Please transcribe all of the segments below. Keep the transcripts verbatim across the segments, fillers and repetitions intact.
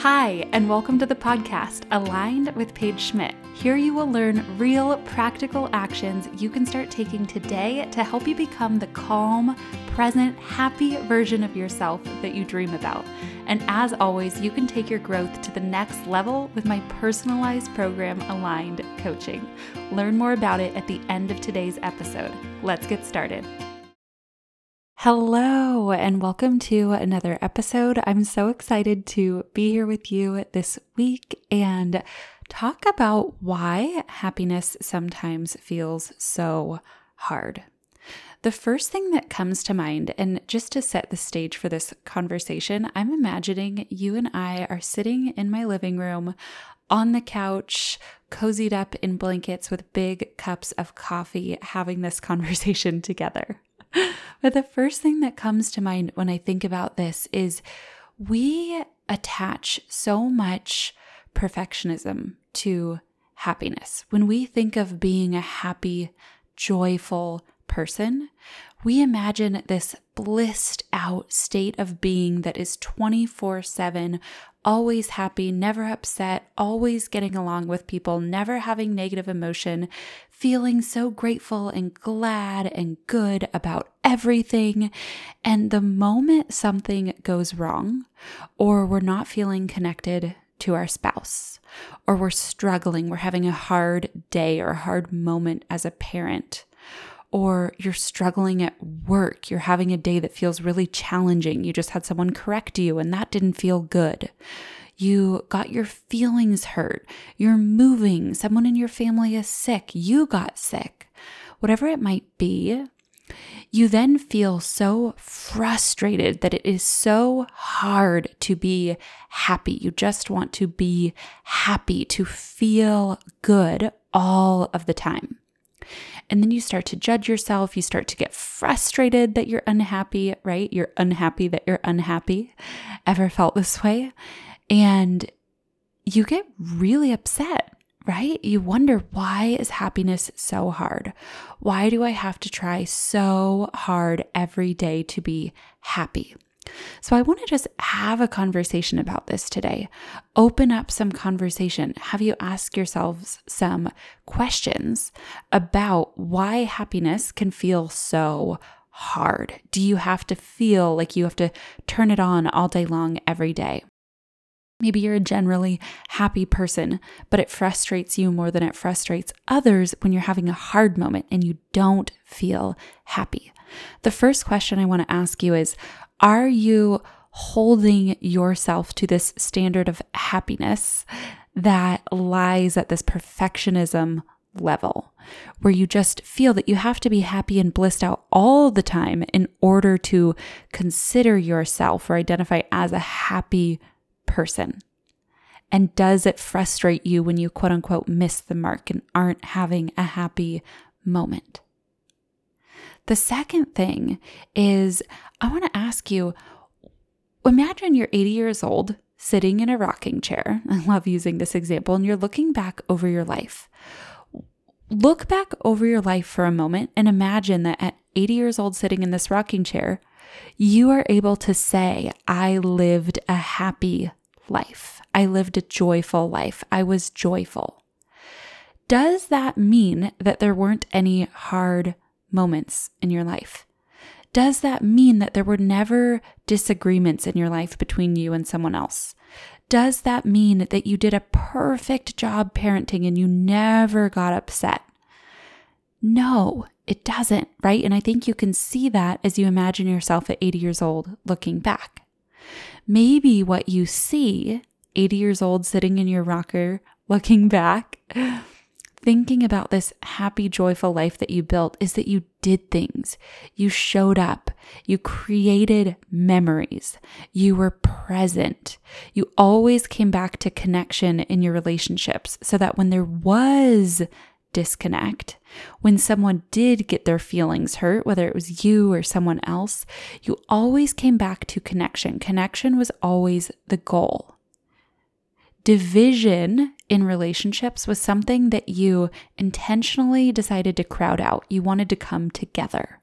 Hi, and welcome to the podcast, Aligned with Paige Schmidt. Here you will learn real, practical actions you can start taking today to help you become the calm, present, happy version of yourself that you dream about. And as always, you can take your growth to the next level with my personalized program, Aligned Coaching. Learn more about it at the end of today's episode. Let's get started. Hello, and welcome to another episode. I'm so excited to be here with you this week and talk about why happiness sometimes feels so hard. The first thing that comes to mind, and just to set the stage for this conversation, I'm imagining you and I are sitting in my living room on the couch, cozied up in blankets with big cups of coffee, having this conversation together. But the first thing that comes to mind when I think about this is we attach so much perfectionism to happiness. When we think of being a happy, joyful person, we imagine this blissed out state of being that is twenty-four seven, always happy, never upset, always getting along with people, never having negative emotion, feeling so grateful and glad and good about everything. And the moment something goes wrong, or we're not feeling connected to our spouse, or we're struggling, we're having a hard day or a hard moment as a parent, or you're struggling at work, you're having a day that feels really challenging, you just had someone correct you and that didn't feel good. You got your feelings hurt, you're moving, someone in your family is sick, you got sick, whatever it might be, you then feel so frustrated that it is so hard to be happy. You just want to be happy, to feel good all of the time. And then you start to judge yourself. You start to get frustrated that you're unhappy, right? You're unhappy that you're unhappy. Ever felt this way? And you get really upset, right? You wonder, why is happiness so hard? Why do I have to try so hard every day to be happy? So I want to just have a conversation about this today. Open up some conversation. Have you ask yourselves some questions about why happiness can feel so hard? Do you have to feel like you have to turn it on all day long every day? Maybe you're a generally happy person, but it frustrates you more than it frustrates others when you're having a hard moment and you don't feel happy. The first question I want to ask you is, are you holding yourself to this standard of happiness that lies at this perfectionism level, where you just feel that you have to be happy and blissed out all the time in order to consider yourself or identify as a happy person? And does it frustrate you when you quote unquote miss the mark and aren't having a happy moment? The second thing is, I want to ask you, imagine you're eighty years old, sitting in a rocking chair. I love using this example, and you're looking back over your life. Look back over your life for a moment and imagine that at eighty years old, sitting in this rocking chair, you are able to say, I lived a happy life. I lived a joyful life. I was joyful. Does that mean that there weren't any hard moments in your life? Does that mean that there were never disagreements in your life between you and someone else? Does that mean that you did a perfect job parenting and you never got upset? No, it doesn't, right? And I think you can see that as you imagine yourself at eighty years old looking back. Maybe what you see, eighty years old sitting in your rocker looking back, thinking about this happy, joyful life that you built, is that you did things. You showed up. You created memories. You were present. You always came back to connection in your relationships so that when there was disconnect, when someone did get their feelings hurt, whether it was you or someone else, you always came back to connection. Connection was always the goal. Division in relationships was something that you intentionally decided to crowd out. You wanted to come together.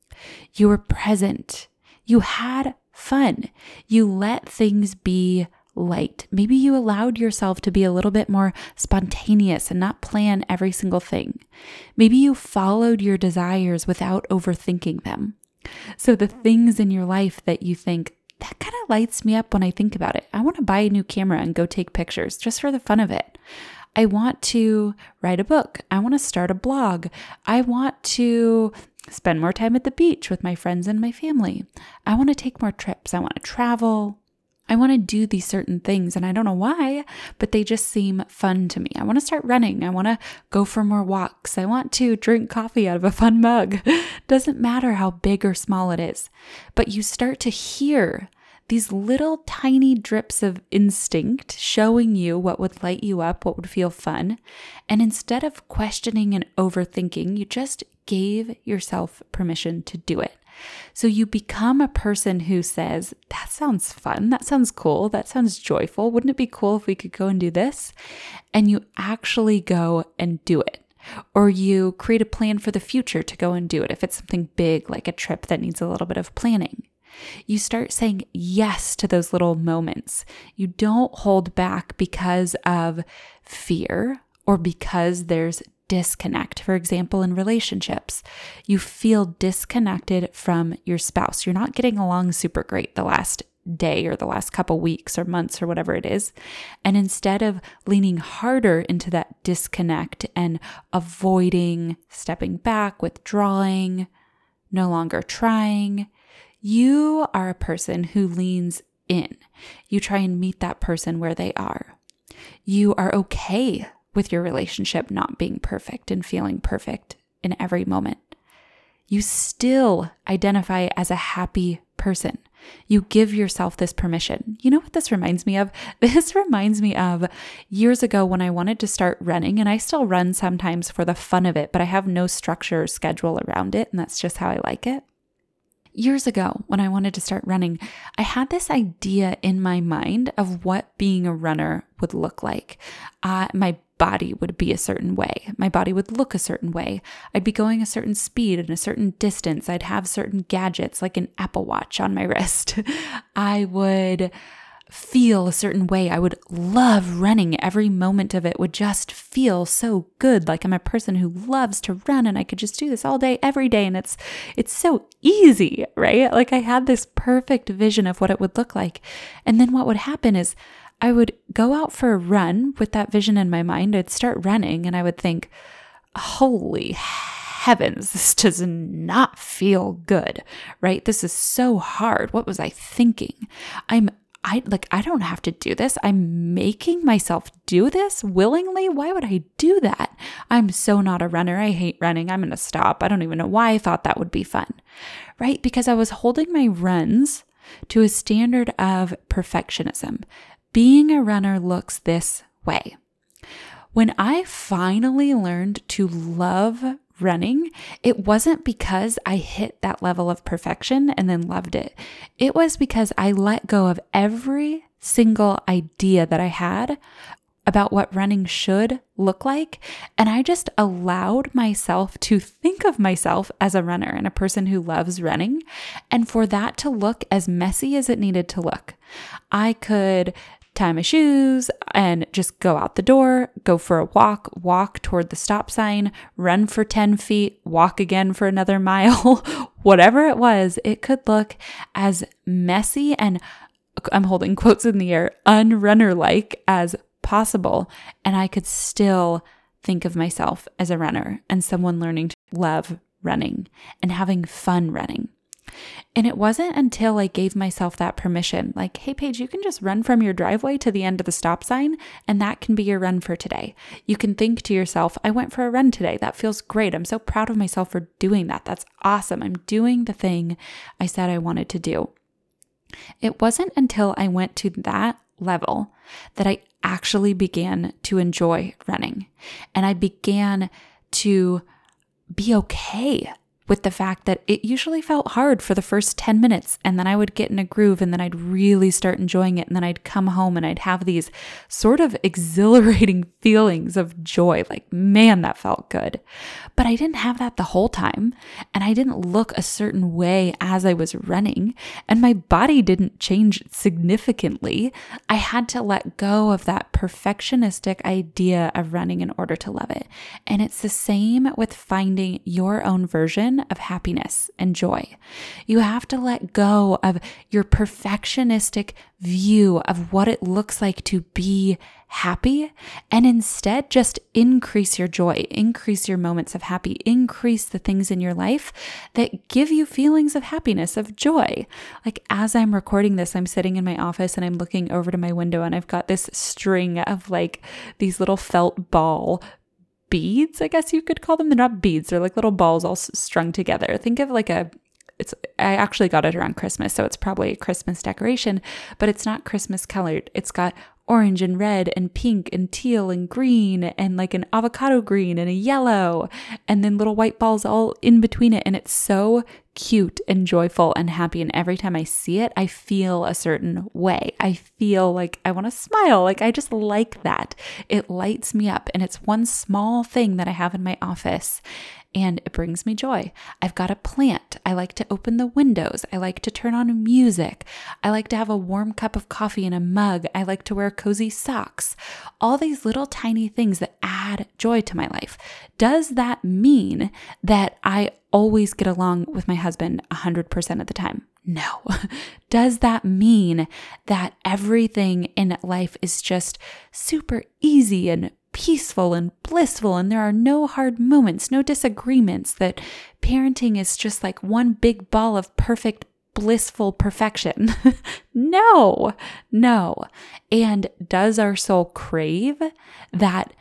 You were present. You had fun. You let things be light. Maybe you allowed yourself to be a little bit more spontaneous and not plan every single thing. Maybe you followed your desires without overthinking them. So the things in your life that you think, that kind of lights me up when I think about it. I want to buy a new camera and go take pictures just for the fun of it. I want to write a book. I want to start a blog. I want to spend more time at the beach with my friends and my family. I want to take more trips. I want to travel. I want to do these certain things, and I don't know why, but they just seem fun to me. I want to start running. I want to go for more walks. I want to drink coffee out of a fun mug. Doesn't matter how big or small it is, but you start to hear these little tiny drips of instinct showing you what would light you up, what would feel fun. And instead of questioning and overthinking, you just gave yourself permission to do it. So you become a person who says, that sounds fun. That sounds cool. That sounds joyful. Wouldn't it be cool if we could go and do this? And you actually go and do it. Or you create a plan for the future to go and do it. If it's something big, like a trip that needs a little bit of planning. You start saying yes to those little moments. You don't hold back because of fear or because there's disconnect. For example, in relationships, you feel disconnected from your spouse. You're not getting along super great the last day or the last couple weeks or months or whatever it is. And instead of leaning harder into that disconnect and avoiding, stepping back, withdrawing, no longer trying, you are a person who leans in. You try and meet that person where they are. You are okay with your relationship not being perfect and feeling perfect in every moment. You still identify as a happy person. You give yourself this permission. You know what this reminds me of? This reminds me of years ago when I wanted to start running, and I still run sometimes for the fun of it, but I have no structure or schedule around it, and that's just how I like it. Years ago, when I wanted to start running, I had this idea in my mind of what being a runner would look like. Uh, my body would be a certain way. My body would look a certain way. I'd be going a certain speed and a certain distance. I'd have certain gadgets like an Apple Watch on my wrist. I would feel a certain way. I would love running. Every moment of it would just feel so good. Like I'm a person who loves to run and I could just do this all day, every day. And it's, it's so easy, right? Like I had this perfect vision of what it would look like. And then what would happen is I would go out for a run with that vision in my mind. I'd start running and I would think, holy heavens, this does not feel good, right? This is so hard. What was I thinking? I'm I like, I don't have to do this. I'm making myself do this willingly. Why would I do that? I'm so not a runner. I hate running. I'm going to stop. I don't even know why I thought that would be fun, right? Because I was holding my runs to a standard of perfectionism. Being a runner looks this way. When I finally learned to love running, it wasn't because I hit that level of perfection and then loved it. It was because I let go of every single idea that I had about what running should look like. And I just allowed myself to think of myself as a runner and a person who loves running, and for that to look as messy as it needed to look. I could tie my shoes and just go out the door, go for a walk, walk toward the stop sign, run for ten feet, walk again for another mile, whatever it was. It could look as messy and, I'm holding quotes in the air, unrunner-like as possible. And I could still think of myself as a runner and someone learning to love running and having fun running. And it wasn't until I gave myself that permission, like, hey, Paige, you can just run from your driveway to the end of the stop sign, and that can be your run for today. You can think to yourself, I went for a run today. That feels great. I'm so proud of myself for doing that. That's awesome. I'm doing the thing I said I wanted to do. It wasn't until I went to that level that I actually began to enjoy running, and I began to be okay with the fact that it usually felt hard for the first ten minutes, and then I would get in a groove, and then I'd really start enjoying it, and then I'd come home and I'd have these sort of exhilarating feelings of joy, like, man, that felt good. But I didn't have that the whole time, and I didn't look a certain way as I was running, and my body didn't change significantly. I had to let go of that perfectionistic idea of running in order to love it. And it's the same with finding your own version of happiness and joy. You have to let go of your perfectionistic view of what it looks like to be happy, and instead just increase your joy, increase your moments of happy, increase the things in your life that give you feelings of happiness, of joy. Like, as I'm recording this, I'm sitting in my office and I'm looking over to my window, and I've got this string of like these little felt ball beads, I guess you could call them. They're not beads, they're like little balls all strung together. Think of like a It's, I actually got it around Christmas, so it's probably a Christmas decoration, but it's not Christmas colored. It's got orange and red and pink and teal and green and like an avocado green and a yellow, and then little white balls all in between it. And it's so cute and joyful and happy. And every time I see it, I feel a certain way. I feel like I want to smile. Like, I just like that. It lights me up. And it's one small thing that I have in my office, and it brings me joy. I've got a plant. I like to open the windows. I like to turn on music. I like to have a warm cup of coffee in a mug. I like to wear cozy socks. All these little tiny things that add joy to my life. Does that mean that I always get along with my husband one hundred percent of the time? No. Does that mean that everything in life is just super easy and peaceful and blissful, and there are no hard moments, no disagreements, that parenting is just like one big ball of perfect, blissful perfection? No, no. And does our soul crave that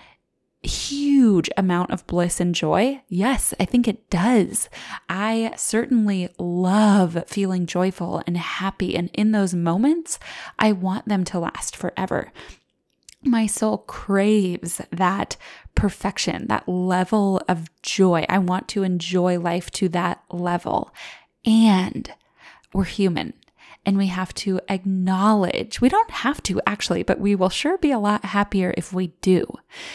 huge amount of bliss and joy? Yes, I think it does. I certainly love feeling joyful and happy, and in those moments, I want them to last forever. My soul craves that perfection, that level of joy. I want to enjoy life to that level. And we're human, and we have to acknowledge, we don't have to actually, but we will sure be a lot happier if we do.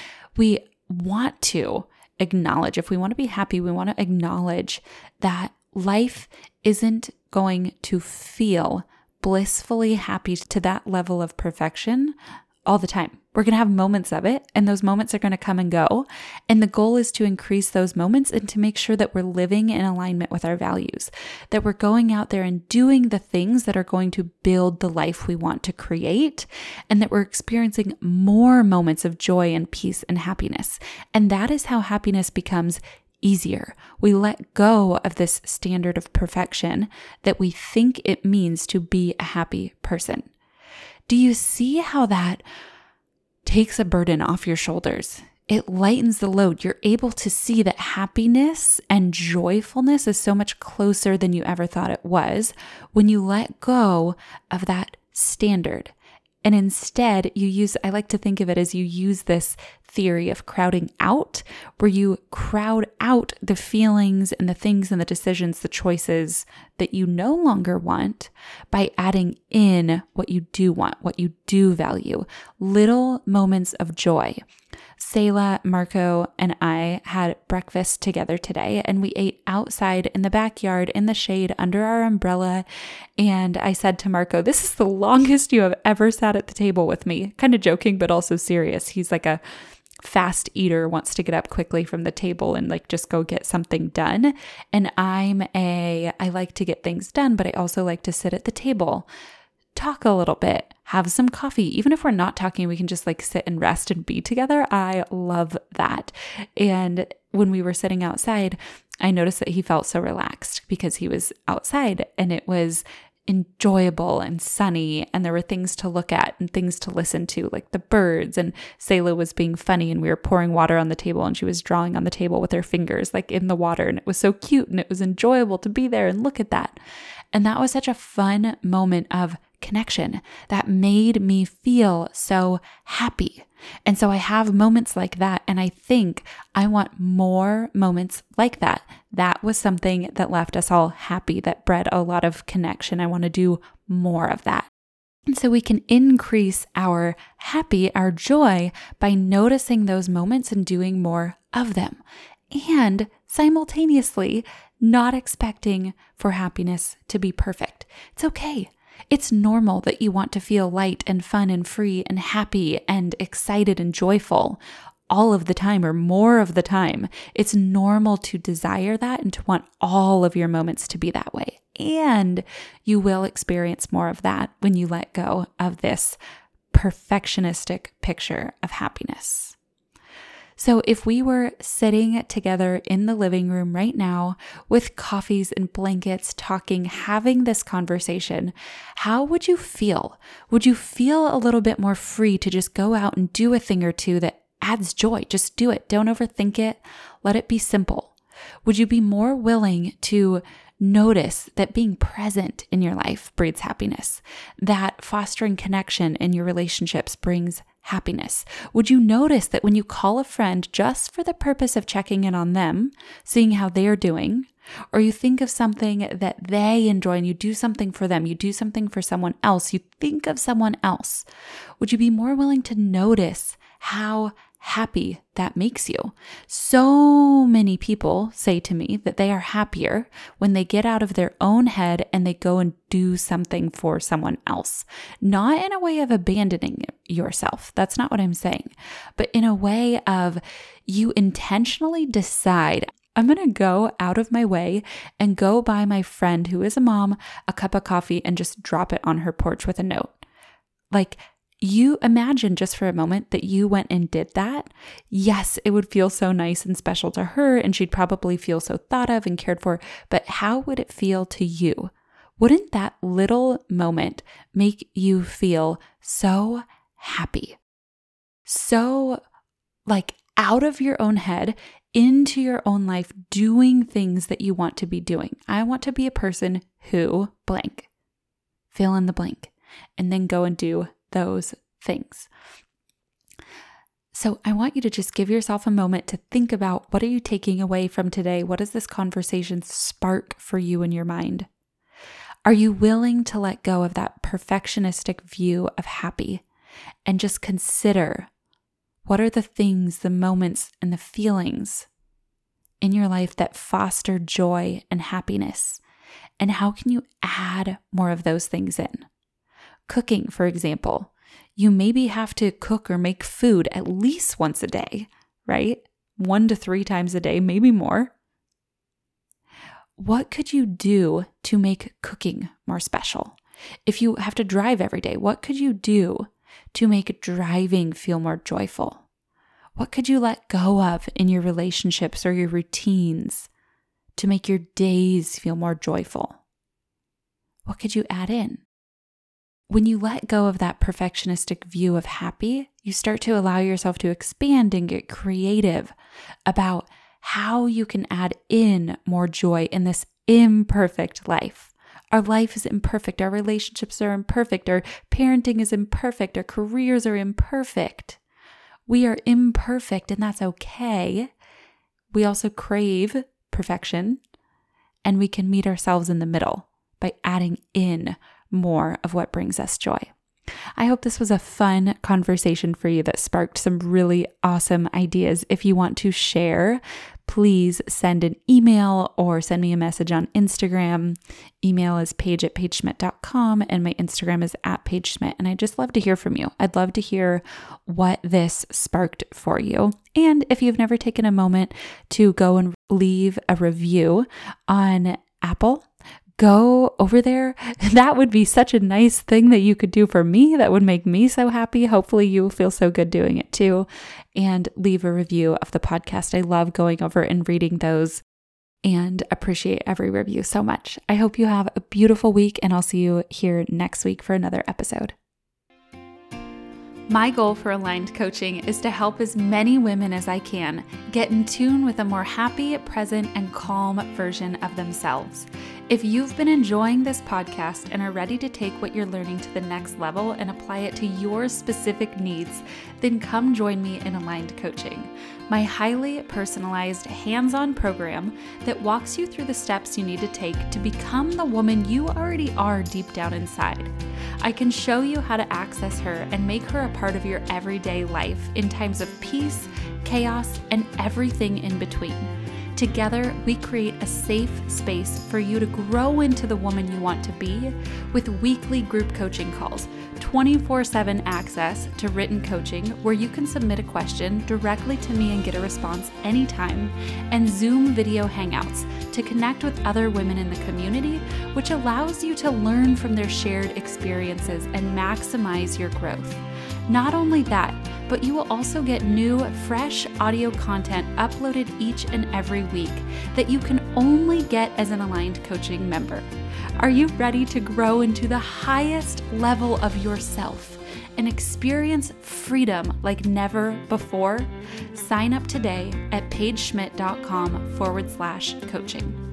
We want to acknowledge, if we want to be happy, we want to acknowledge that life isn't going to feel blissfully happy to that level of perfection all the time. We're going to have moments of it, and those moments are going to come and go. And the goal is to increase those moments and to make sure that we're living in alignment with our values, that we're going out there and doing the things that are going to build the life we want to create, and that we're experiencing more moments of joy and peace and happiness. And that is how happiness becomes easier. We let go of this standard of perfection that we think it means to be a happy person. Do you see how that takes a burden off your shoulders? It lightens the load. You're able to see that happiness and joyfulness is so much closer than you ever thought it was when you let go of that standard. And instead you use, I like to think of it as you use this theory of crowding out, where you crowd out the feelings and the things and the decisions, the choices that you no longer want by adding in what you do want, what you do value, little moments of joy. Selah, Marco, and I had breakfast together today, and we ate outside in the backyard in the shade under our umbrella. And I said to Marco, "This is the longest you have ever sat at the table with me." Kind of joking, but also serious. He's like a fast eater, wants to get up quickly from the table and like just go get something done. And I'm a, I like to get things done, but I also like to sit at the table, talk a little bit, have some coffee. Even if we're not talking, we can just like sit and rest and be together. I love that. And when we were sitting outside, I noticed that he felt so relaxed because he was outside and it was enjoyable and sunny, and there were things to look at and things to listen to, like the birds, and Selah was being funny, and we were pouring water on the table and she was drawing on the table with her fingers like in the water, and it was so cute and it was enjoyable to be there and look at that. And that was such a fun moment of connection that made me feel so happy. And so I have moments like that, and I think I want more moments like that. That was something that left us all happy, that bred a lot of connection. I want to do more of that. And so we can increase our happy, our joy, by noticing those moments and doing more of them. And simultaneously, not expecting for happiness to be perfect. It's okay. It's normal that you want to feel light and fun and free and happy and excited and joyful all of the time or more of the time. It's normal to desire that and to want all of your moments to be that way. And you will experience more of that when you let go of this perfectionistic picture of happiness. So if we were sitting together in the living room right now with coffees and blankets, talking, having this conversation, how would you feel? Would you feel a little bit more free to just go out and do a thing or two that adds joy? Just do it. Don't overthink it. Let it be simple. Would you be more willing to notice that being present in your life breeds happiness, that fostering connection in your relationships brings happiness? Would you notice that when you call a friend just for the purpose of checking in on them, seeing how they're doing, or you think of something that they enjoy and you do something for them, you do something for someone else, you think of someone else, would you be more willing to notice how happy that makes you? So many people say to me that they are happier when they get out of their own head and they go and do something for someone else. Not in a way of abandoning yourself. That's not what I'm saying. But in a way of you intentionally decide, I'm going to go out of my way and go buy my friend who is a mom a cup of coffee and just drop it on her porch with a note. Like, you imagine just for a moment that you went and did that. Yes, it would feel so nice and special to her, and she'd probably feel so thought of and cared for, but how would it feel to you? Wouldn't that little moment make you feel so happy? So like out of your own head, into your own life, doing things that you want to be doing. I want to be a person who blank, fill in the blank, and then go and do those things. So I want you to just give yourself a moment to think about, what are you taking away from today? What does this conversation spark for you in your mind? Are you willing to let go of that perfectionistic view of happy and just consider, what are the things, the moments, and the feelings in your life that foster joy and happiness? And how can you add more of those things in? Cooking, for example, you maybe have to cook or make food at least once a day, right? One to three times a day, maybe more. What could you do to make cooking more special? If you have to drive every day, what could you do to make driving feel more joyful? What could you let go of in your relationships or your routines to make your days feel more joyful? What could you add in? When you let go of that perfectionistic view of happy, you start to allow yourself to expand and get creative about how you can add in more joy in this imperfect life. Our life is imperfect. Our relationships are imperfect. Our parenting is imperfect. Our careers are imperfect. We are imperfect, and that's okay. We also crave perfection, and we can meet ourselves in the middle by adding in more of what brings us joy. I hope this was a fun conversation for you that sparked some really awesome ideas. If you want to share, please send an email or send me a message on Instagram. Email is paige at pageschmidt dot com and my Instagram is at pageschmidt. And I'd just love to hear from you. I'd love to hear what this sparked for you. And if you've never taken a moment to go and leave a review on Apple, go over there. That would be such a nice thing that you could do for me. That would make me so happy. Hopefully you feel so good doing it too. And leave a review of the podcast. I love going over and reading those and appreciate every review so much. I hope you have a beautiful week, and I'll see you here next week for another episode. My goal for Aligned Coaching is to help as many women as I can get in tune with a more happy, present, and calm version of themselves. If you've been enjoying this podcast and are ready to take what you're learning to the next level and apply it to your specific needs, then come join me in Aligned Coaching, my highly personalized, hands-on program that walks you through the steps you need to take to become the woman you already are deep down inside. I can show you how to access her and make her a part of your everyday life in times of peace, chaos, and everything in between. Together, we create a safe space for you to grow into the woman you want to be with weekly group coaching calls, twenty-four seven access to written coaching where you can submit a question directly to me and get a response anytime, and Zoom video hangouts to connect with other women in the community, which allows you to learn from their shared experiences and maximize your growth. Not only that, but you will also get new, fresh audio content uploaded each and every week that you can only get as an Aligned Coaching member. Are you ready to grow into the highest level of yourself and experience freedom like never before? Sign up today at pageschmidt.com forward slash coaching.